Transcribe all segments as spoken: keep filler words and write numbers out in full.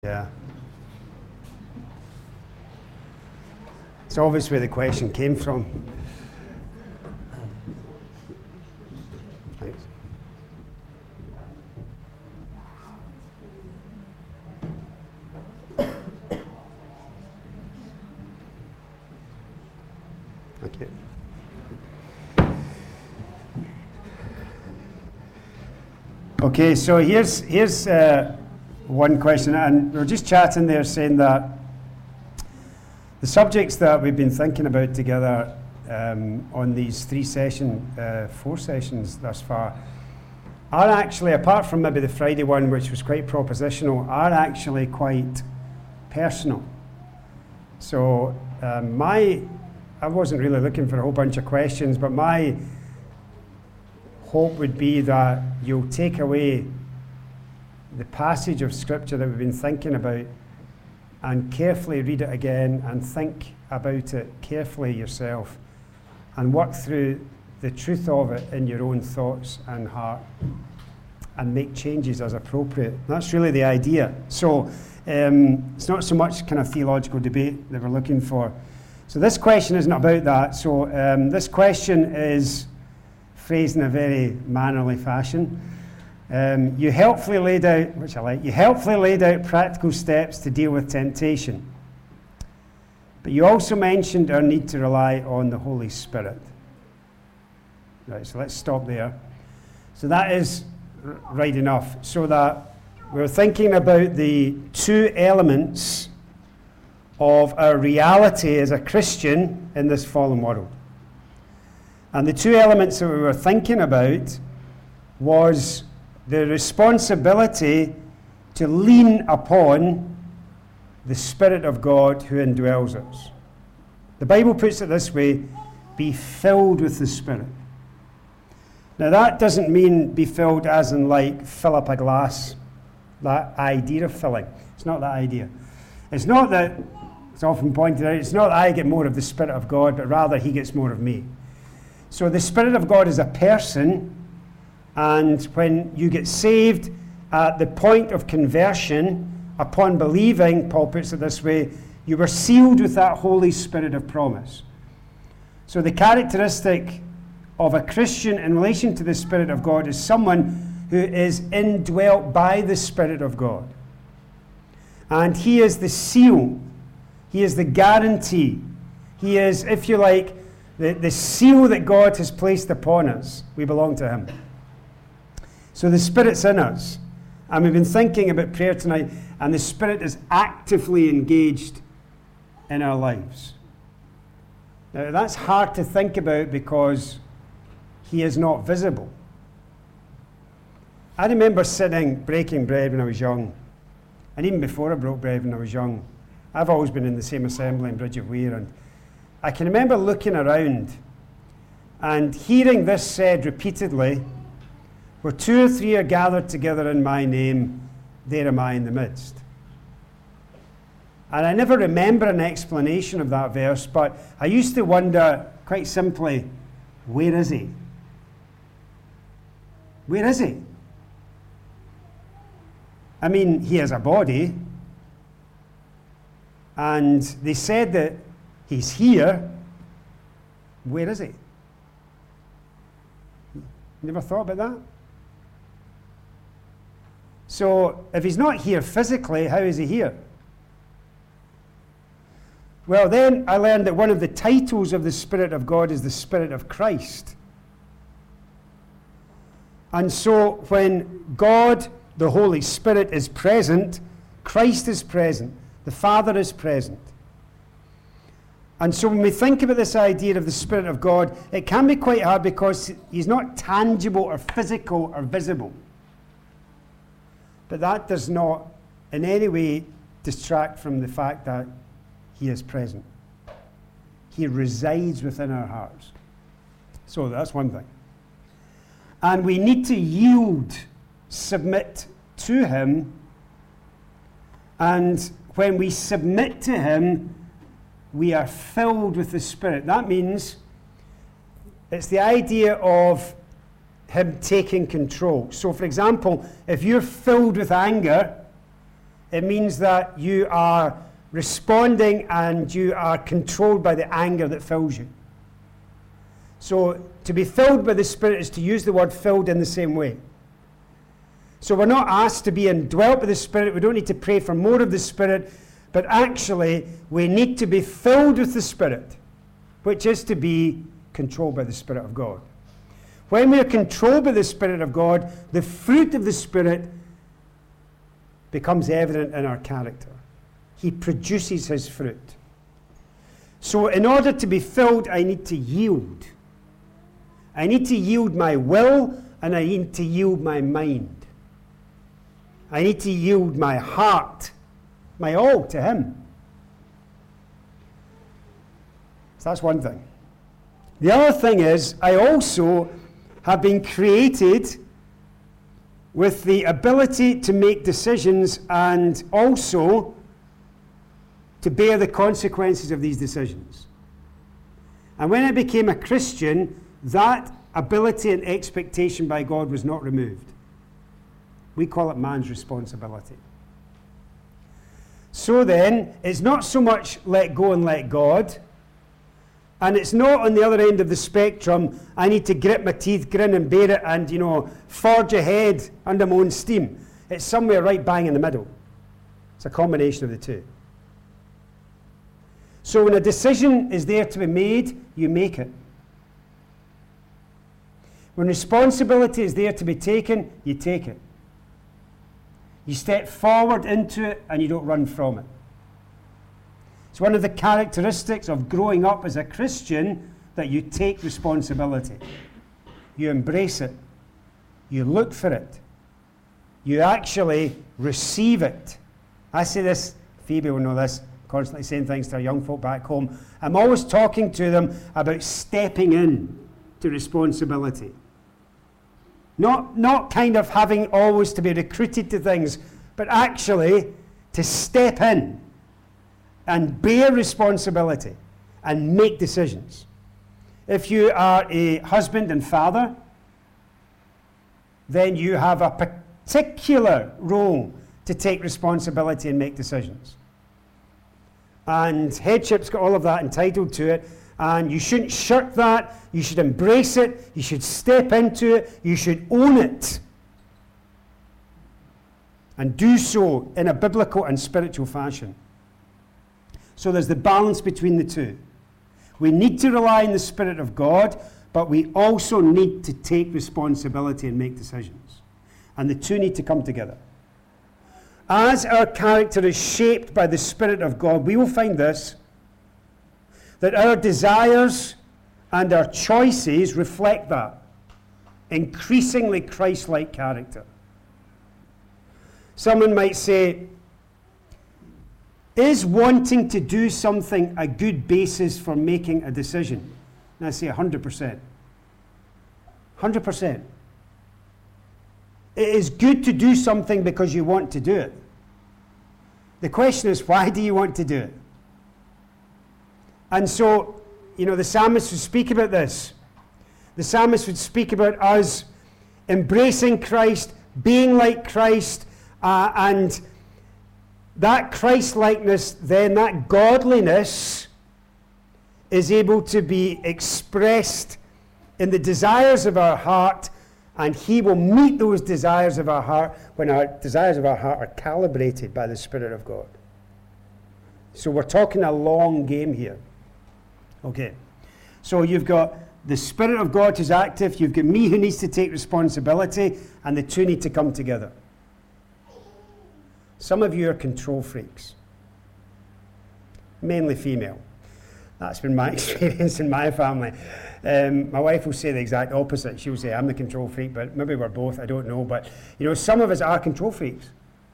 Yeah. It's obvious where the question came from. Thanks. Okay. Okay, so here's here's uh, one question, and we were just chatting there saying that the subjects that we've been thinking about together um, on these three session, uh, four sessions thus far, are actually, apart from maybe the Friday one, which was quite propositional, are actually quite personal. So um, my, I wasn't really looking for a whole bunch of questions, but my hope would be that you'll take away the passage of Scripture that we've been thinking about and carefully read it again and think about it carefully yourself and work through the truth of it in your own thoughts and heart and make changes as appropriate. That's really the idea. So um, it's not so much kind of theological debate that we're looking for. So this question isn't about that. So um, this question is phrased in a very mannerly fashion. Um, you helpfully laid out, which I like, you helpfully laid out practical steps to deal with temptation. But you also mentioned our need to rely on the Holy Spirit. Right, so let's stop there. So that is r- right enough. So that we're thinking about the two elements of our reality as a Christian in this fallen world. And the two elements that we were thinking about was the responsibility to lean upon the Spirit of God who indwells us. The Bible puts it this way: be filled with the Spirit. Now that doesn't mean be filled as in like fill up a glass, that idea of filling. It's not that idea. It's not that, it's often pointed out, it's not that I get more of the Spirit of God, but rather He gets more of me. So the Spirit of God is a person, and when you get saved at the point of conversion, upon believing, Paul puts it this way, you were sealed with that Holy Spirit of promise. So the characteristic of a Christian in relation to the Spirit of God is someone who is indwelt by the Spirit of God. And He is the seal. He is the guarantee. He is, if you like, the, the seal that God has placed upon us. We belong to Him. So the Spirit's in us. And we've been thinking about prayer tonight, and the Spirit is actively engaged in our lives. Now, that's hard to think about because He is not visible. I remember sitting, breaking bread when I was young, and even before I broke bread when I was young. I've always been in the same assembly in Bridge of Weir, and I can remember looking around and hearing this said repeatedly: where two or three are gathered together in my name, there am I in the midst. And I never remember an explanation of that verse, but I used to wonder, quite simply, where is He? Where is He? I mean, He has a body, and they said that He's here. Where is He? Never thought about that? So, if He's not here physically, how is He here? Well, then I learned that one of the titles of the Spirit of God is the Spirit of Christ. And so, when God, the Holy Spirit, is present, Christ is present, the Father is present. And so when we think about this idea of the Spirit of God, it can be quite hard because He's not tangible or physical or visible. But that does not in any way distract from the fact that He is present. He resides within our hearts. So that's one thing. And we need to yield, submit to Him. And when we submit to Him, we are filled with the Spirit. That means it's the idea of Him taking control. So, for example, if you're filled with anger, It means that you are responding and you are controlled by the anger that fills you. So to be filled by the Spirit is to use the word filled in the same way. So we're not asked to be indwelt by the Spirit. We don't need to pray for more of the Spirit. But actually, we need to be filled with the Spirit, which is to be controlled by the Spirit of God. When we are controlled by the Spirit of God, the fruit of the Spirit becomes evident in our character. He produces his fruit. So in order to be filled, I need to yield. I need to yield my will, and I need to yield my mind. I need to yield my heart, my all to him. So that's one thing. The other thing is, I also have been created with the ability to make decisions and also to bear the consequences of these decisions. And when I became a Christian, that ability and expectation by God was not removed. We call it man's responsibility. So then, it's not so much let go and let God, and it's not on the other end of the spectrum, I need to grit my teeth, grin and bear it, and, you know, forge ahead under my own steam. It's somewhere right bang in the middle. It's a combination of the two. So when a decision is there to be made, you make it. When responsibility is there to be taken, you take it. You step forward into it and you don't run from it. It's one of the characteristics of growing up as a Christian that you take responsibility. You embrace it. You look for it. You actually receive it. I say this, Phoebe will know this, constantly saying things to our young folk back home. I'm always talking to them about stepping in to responsibility. Not, not kind of having always to be recruited to things, but actually to step in and bear responsibility and make decisions. If you are a husband and father, then you have a particular role to take responsibility and make decisions. And headship's got all of that entitled to it. And you shouldn't shirk that. You should embrace it. You should step into it. You should own it. And do so in a biblical and spiritual fashion. So there's the balance between the two. We need to rely on the Spirit of God, but we also need to take responsibility and make decisions. And the two need to come together. As our character is shaped by the Spirit of God, we will find this, that our desires and our choices reflect that increasingly Christ-like character. Someone might say, is wanting to do something a good basis for making a decision? And I say one hundred percent. one hundred percent. It is good to do something because you want to do it. The question is, why do you want to do it? And so, you know, the psalmist would speak about this. The psalmist would speak about us embracing Christ, being like Christ, uh, and that Christ-likeness, then that godliness is able to be expressed in the desires of our heart, and he will meet those desires of our heart when our desires of our heart are calibrated by the Spirit of God. So we're talking a long game here. Okay, so you've got the Spirit of God who's active, you've got me who needs to take responsibility, and the two need to come together. Some of you are control freaks, mainly female. That's been my experience in my family. Um, my wife will say the exact opposite. She'll say, I'm the control freak, but maybe we're both, I don't know. But, you know, some of us are control freaks.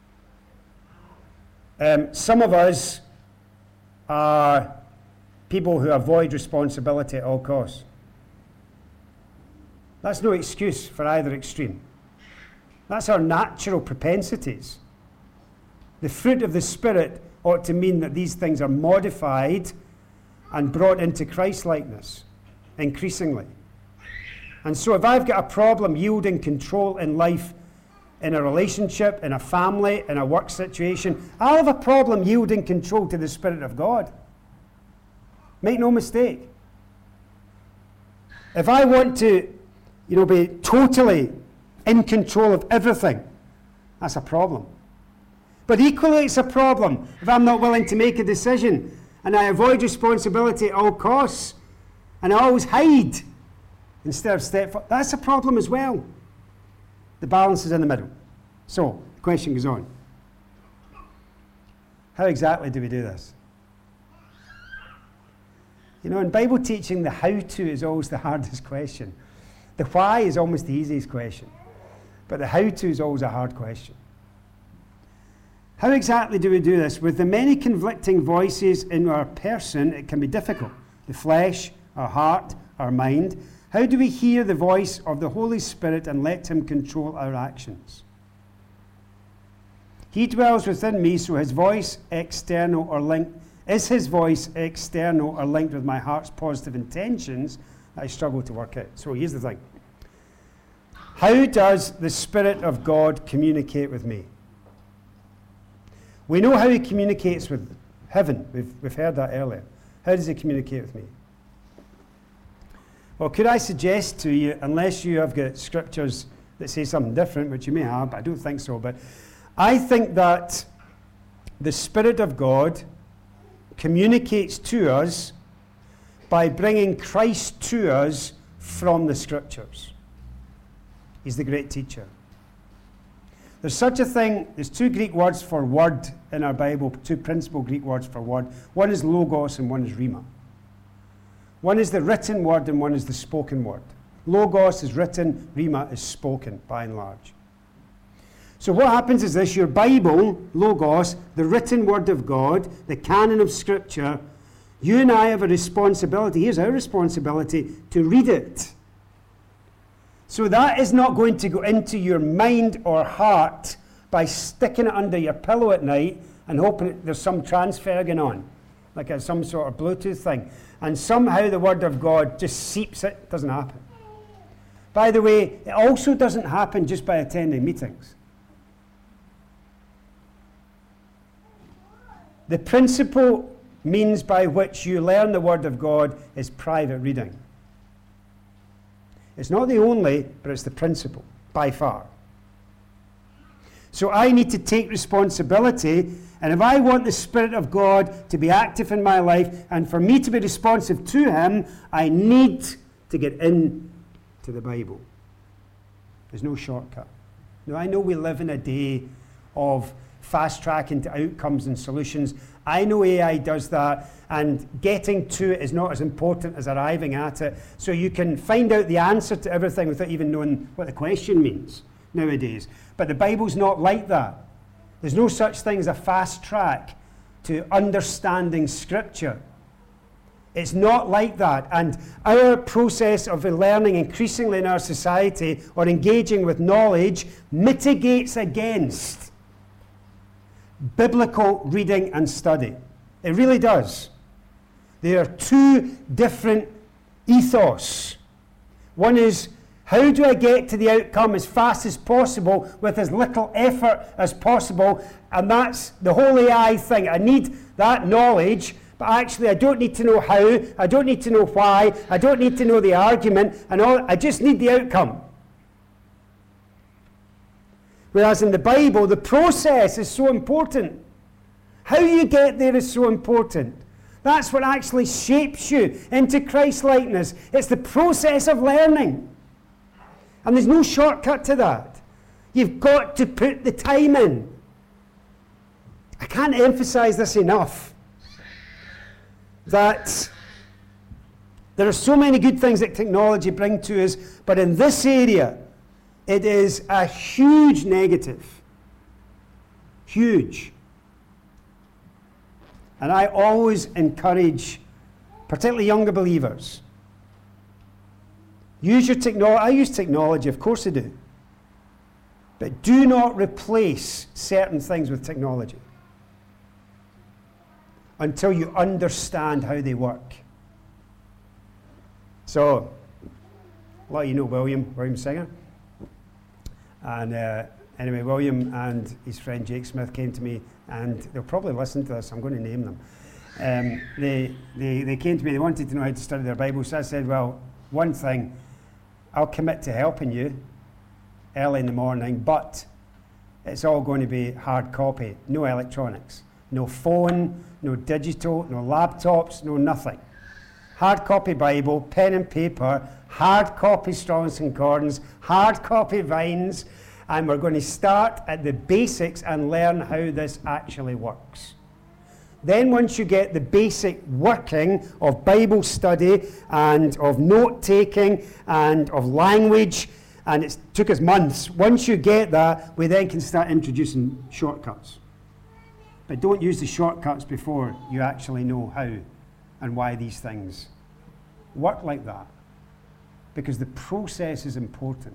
Um, some of us are people who avoid responsibility at all costs. That's no excuse for either extreme. That's our natural propensities. The fruit of the Spirit ought to mean that these things are modified and brought into Christ-likeness increasingly. And so if I've got a problem yielding control in life in a relationship, in a family, in a work situation, I'll have a problem yielding control to the Spirit of God. Make no mistake. If I want to, you know, be totally in control of everything, that's a problem. But equally, it's a problem if I'm not willing to make a decision and I avoid responsibility at all costs and I always hide instead of step forward. That's a problem as well. The balance is in the middle. So, the question goes on. How exactly do we do this? You know, in Bible teaching, the how-to is always the hardest question. The why is almost the easiest question. But the how-to is always a hard question. How exactly do we do this? With the many conflicting voices in our person, it can be difficult. The flesh, our heart, our mind. How do we hear the voice of the Holy Spirit and let Him control our actions? He dwells within me, so His voice external or linked. Is His voice external or linked with my heart's positive intentions that I struggle to work out? So here's the thing. How does the Spirit of God communicate with me? We know how He communicates with heaven. We've, we've heard that earlier. How does He communicate with me? Well, could I suggest to you, unless you have got scriptures that say something different, which you may have, but I don't think so, but I think that the Spirit of God communicates to us by bringing Christ to us from the Scriptures. He's the great teacher. There's such a thing, there's two Greek words for word in our Bible, two principal Greek words for word. One is logos and one is rhema. One is the written word and one is the spoken word. Logos is written, rhema is spoken, by and large. So what happens is this, your Bible, logos, the written word of God, the canon of Scripture, you and I have a responsibility, here's our responsibility, to read it. So that is not going to go into your mind or heart by sticking it under your pillow at night and hoping there's some transfer going on, like a, some sort of Bluetooth thing. And somehow the Word of God just seeps it. It doesn't happen. By the way, it also doesn't happen just by attending meetings. The principal means by which you learn the Word of God is private reading. It's not the only, but it's the principal, by far. So I need to take responsibility, and if I want the Spirit of God to be active in my life, and for me to be responsive to Him, I need to get in to the Bible. There's no shortcut. Now, I know we live in a day of fast tracking to outcomes and solutions. I know A I does that, and getting to it is not as important as arriving at it. So you can find out the answer to everything without even knowing what the question means nowadays. But the Bible's not like that. There's no such thing as a fast track to understanding Scripture. It's not like that. And our process of learning increasingly in our society or engaging with knowledge mitigates against biblical reading and study. It really does. There are two different ethos. One is, how do I get to the outcome as fast as possible with as little effort as possible? And that's the whole A I thing. I need that knowledge, but actually I don't need to know how, I don't need to know why, I don't need to know the argument, and all, I just need the outcome. Whereas in the Bible, the process is so important. How you get there is so important. That's what actually shapes you into Christ-likeness. It's the process of learning. And there's no shortcut to that. You've got to put the time in. I can't emphasize this enough. That there are so many good things that technology brings to us, but in this area, it is a huge negative. Huge. And I always encourage, particularly younger believers, use your technology. I use technology, of course I do. But do not replace certain things with technology until you understand how they work. So, a lot of you know William, William Singer. And uh, anyway, William and his friend Jake Smith came to me, and they'll probably listen to this. I'm going to name them. Um, they, they, they came to me. They wanted to know how to study their Bible. So I said, well, one thing, I'll commit to helping you early in the morning, but it's all going to be hard copy, no electronics, no phone, no digital, no laptops, no nothing. Hard copy Bible, pen and paper, hard copy Strong's Concordance, hard copy Vines, and we're going to start at the basics and learn how this actually works. Then once you get the basic working of Bible study and of note-taking and of language, and it took us months, once you get that, we then can start introducing shortcuts. But don't use the shortcuts before you actually know how and why these things work like that, because the process is important.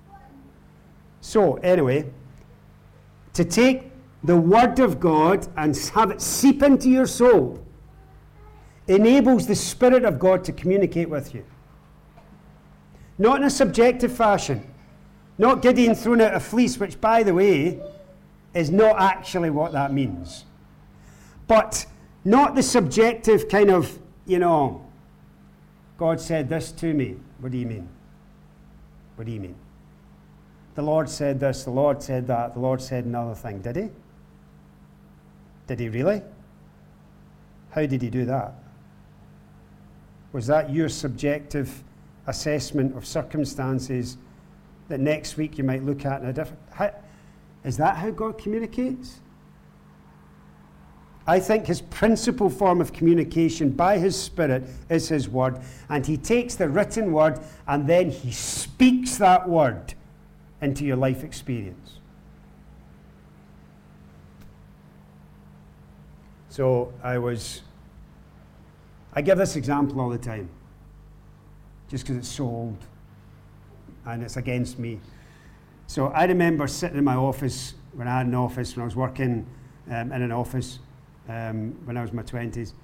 So anyway, to take the Word of God and have it seep into your soul enables the Spirit of God to communicate with you. Not in a subjective fashion. Not Gideon throwing out a fleece, which, by the way, is not actually what that means. But not the subjective kind of, you know, God said this to me. What do you mean? What do you mean? The Lord said this, the Lord said that, the Lord said another thing. Did he? Did he really? How did he do that? Was that your subjective assessment of circumstances that next week you might look at in a different... How, is that how God communicates? I think his principal form of communication by his Spirit is his Word, and he takes the written Word and then he speaks that Word into your life experience. So I was... I give this example all the time, just because it's so old and it's against me. So I remember sitting in my office when I had an office, when I was working um, in an office um, when I was in my twenties.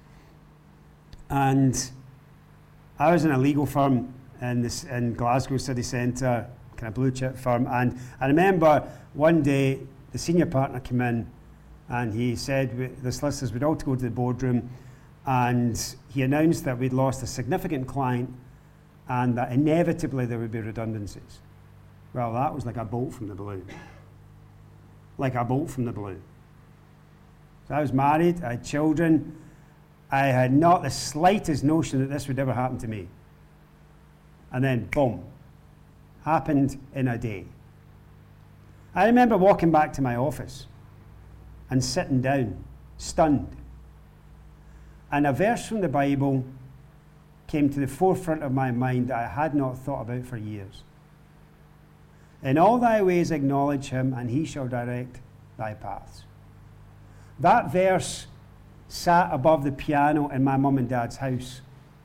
And I was in a legal firm in, this, in Glasgow city centre, kind of blue chip firm. And I remember one day the senior partner came in and he said, the solicitors would all to go to the boardroom, and he announced that we'd lost a significant client and that inevitably there would be redundancies. Well, that was like a bolt from the blue. Like a bolt from the blue. So I was married, I had children. I had not the slightest notion that this would ever happen to me. And then, boom, happened in a day. I remember walking back to my office and sitting down, stunned. And a verse from the Bible came to the forefront of my mind that I had not thought about for years. In all thy ways acknowledge him, and he shall direct thy paths. That verse sat above the piano in my mum and dad's house.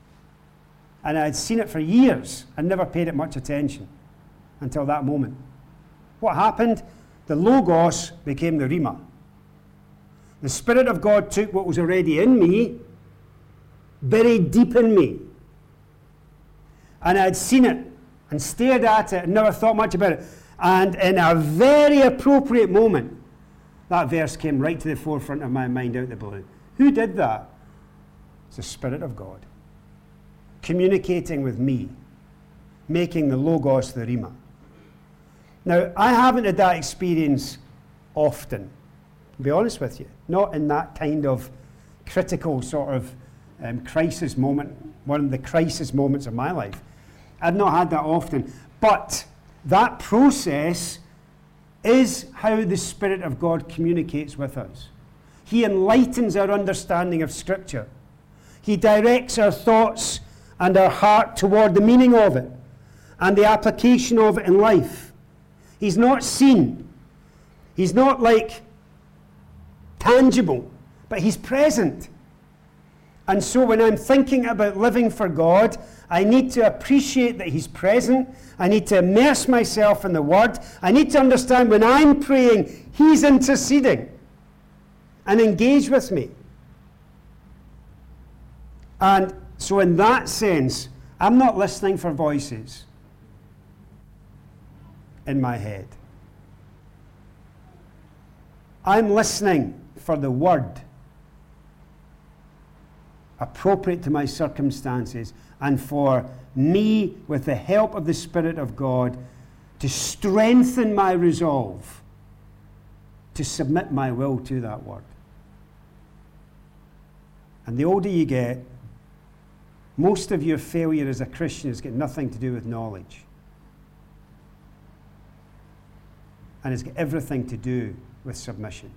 And I had seen it for years and never paid it much attention until that moment. What happened? The Logos became the Rhema. The Spirit of God took what was already in me, buried deep in me. And I had seen it and stared at it and never thought much about it. And in a very appropriate moment, that verse came right to the forefront of my mind out the blue. Who did that? It's the Spirit of God, communicating with me, making the Logos the Rhema. Now, I haven't had that experience often, to be honest with you. Not in that kind of critical sort of um, crisis moment, one of the crisis moments of my life. I've not had that often. But that process is how the Spirit of God communicates with us. He enlightens our understanding of Scripture. He directs our thoughts and our heart toward the meaning of it and the application of it in life. He's not seen. He's not like tangible, but he's present. And so when I'm thinking about living for God, I need to appreciate that he's present. I need to immerse myself in the Word. I need to understand when I'm praying, he's interceding and engage with me. And so in that sense, I'm not listening for voices in my head. I'm listening for the word appropriate to my circumstances, and for me, with the help of the Spirit of God, to strengthen my resolve to submit my will to that word. And the older you get, most of your failure as a Christian has got nothing to do with knowledge. And it's got everything to do with submission.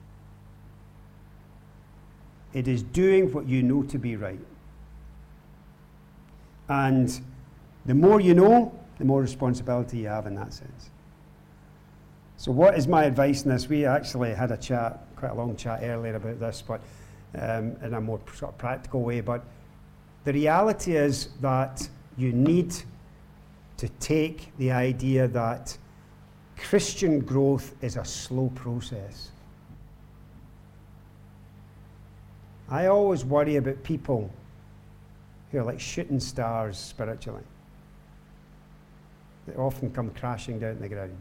It is doing what you know to be right. And the more you know, the more responsibility you have in that sense. So what is my advice in this? We actually had a chat, quite a long chat earlier about this, but um, in a more sort of practical way. But the reality is that you need to take the idea that Christian growth is a slow process. I always worry about people who are like shooting stars spiritually. They often come crashing down to the ground.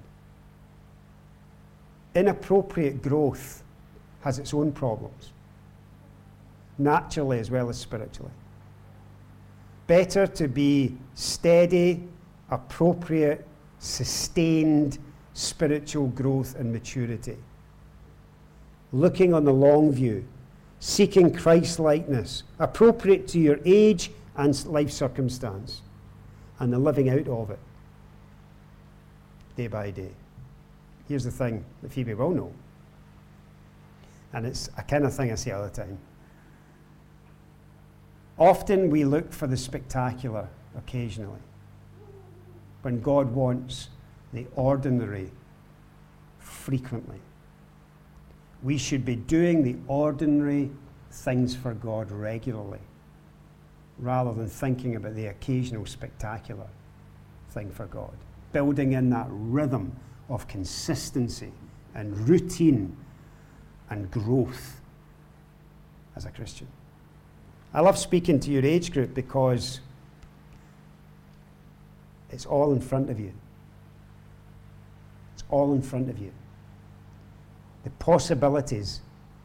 Inappropriate growth has its own problems, naturally as well as spiritually. Better to be steady, appropriate, sustained spiritual growth and maturity. Looking on the long view, seeking Christ-likeness, appropriate to your age and life circumstance, and the living out of it, day by day. Here's the thing that Phoebe will know, and it's a kind of thing I say all the time. Often we look for the spectacular occasionally, when God wants the ordinary frequently. We should be doing the ordinary things for God regularly, rather than thinking about the occasional spectacular thing for God. Building in that rhythm of consistency and routine and growth as a Christian. I love speaking to your age group because it's all in front of you. It's all in front of you. The possibilities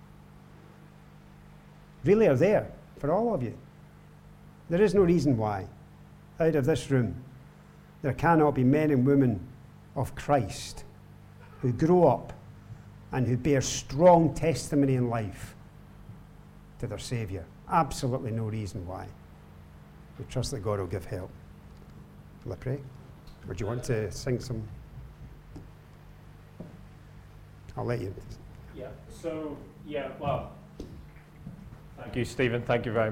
really are there for all of you. There is no reason why, out of this room, there cannot be men and women of Christ who grow up and who bear strong testimony in life to their Saviour. Absolutely no reason why. We trust that God will give help. Will I pray? Or do you want to sing some? I'll let you. Yeah, so, yeah, well, thank you, Stephen. Thank you very much.